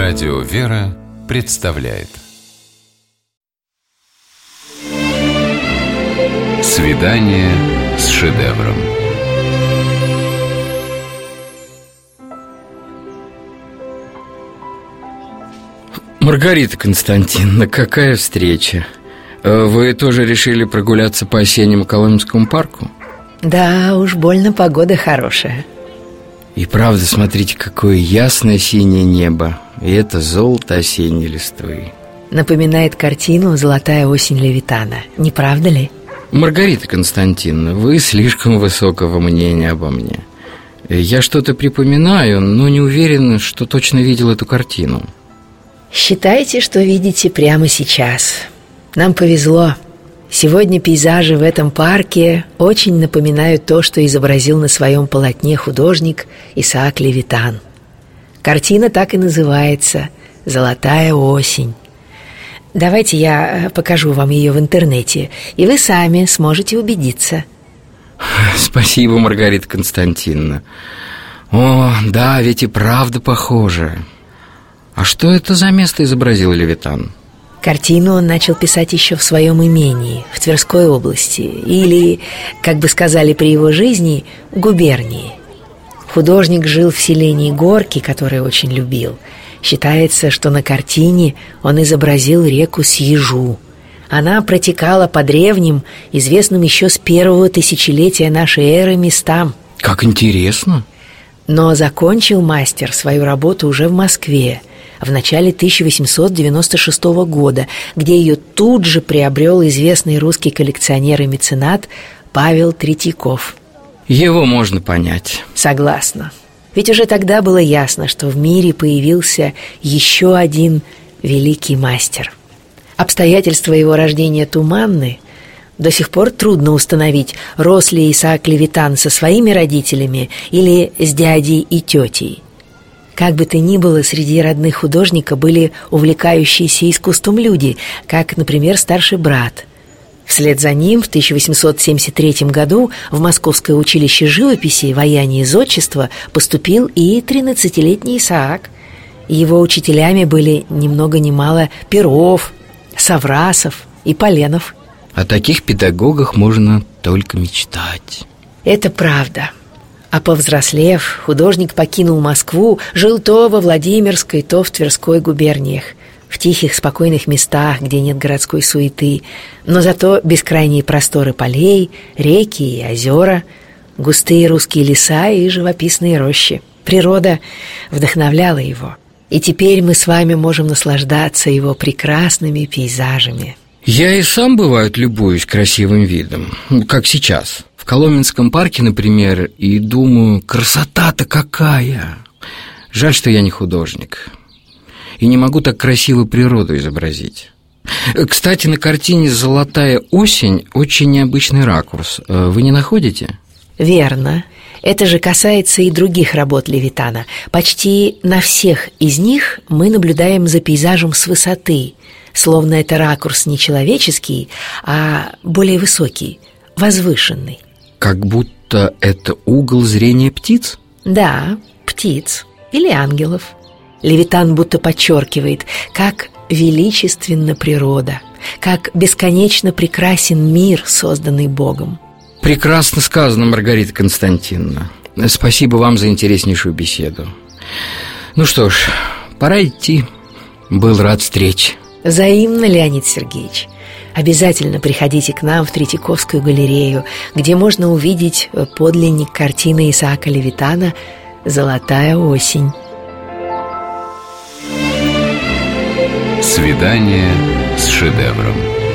Радио «Вера» представляет «Свидание с шедевром». Маргарита Константиновна, какая встреча! Вы тоже решили прогуляться по осеннему Коломенскому парку? Да, уж больно погода хорошая. И правда, смотрите, какое ясное синее небо. И это золото осенней листвы. Напоминает картину «Золотая осень Левитана», не правда ли? Маргарита Константиновна, вы слишком высокого мнения обо мне. Я что-то припоминаю, но не уверен, что точно видел эту картину. Считайте, что видите прямо сейчас. Нам повезло. Сегодня пейзажи в этом парке очень напоминают то, что изобразил на своем полотне художник Исаак Левитан. Картина так и называется «Золотая осень». Давайте я покажу вам ее в интернете, и вы сами сможете убедиться. Спасибо, Маргарита Константиновна. О, да, ведь и правда похоже. А что это за место изобразил Левитан? Картину он начал писать еще в своем имении, в Тверской области, или, как бы сказали при его жизни, губернии. Художник жил в селении Горки, которое очень любил. Считается, что на картине он изобразил реку Сьежу. Она протекала по древним, известным еще с первого тысячелетия нашей эры местам. Как интересно! Но закончил мастер свою работу уже в Москве, в начале 1896 года, где ее тут же приобрел известный русский коллекционер и меценат Павел Третьяков. Его можно понять. Согласна. Ведь уже тогда было ясно, что в мире появился еще один великий мастер. Обстоятельства его рождения туманны. До сих пор трудно установить, рос ли Исаак Левитан со своими родителями или с дядей и тетей. Как бы то ни было, среди родных художника были увлекающиеся искусством люди, как, например, старший брат. Вслед за ним в 1873 году в Московское училище живописи, ваяния и зодчества поступил и 13-летний Исаак. Его учителями были ни много ни мало Перов, Саврасов и Поленов. О таких педагогах можно только мечтать. Это правда. А повзрослев, художник покинул Москву, жил то во Владимирской, то в Тверской губерниях, в тихих, спокойных местах, где нет городской суеты, но зато бескрайние просторы полей, реки и озера, густые русские леса и живописные рощи. Природа вдохновляла его, и теперь мы с вами можем наслаждаться его прекрасными пейзажами. Я и сам, бывает, любуюсь красивым видом, как сейчас. В Коломенском парке, например, и думаю, красота-то какая! Жаль, что я не художник и не могу так красиво природу изобразить. Кстати, на картине «Золотая осень» очень необычный ракурс. Вы не находите? Верно. Это же касается и других работ Левитана. Почти на всех из них мы наблюдаем за пейзажем с высоты, словно это ракурс не человеческий, а более высокий, возвышенный. Как будто это угол зрения птиц? Да, птиц или ангелов. Левитан будто подчеркивает, как величественна природа, как бесконечно прекрасен мир, созданный Богом. Прекрасно сказано, Маргарита Константиновна. Спасибо вам за интереснейшую беседу. Ну что ж, пора идти. Был рад встрече. Взаимно, Леонид Сергеевич. Обязательно приходите к нам в Третьяковскую галерею, где можно увидеть подлинник картины Исаака Левитана «Золотая осень». «Свидание с шедевром».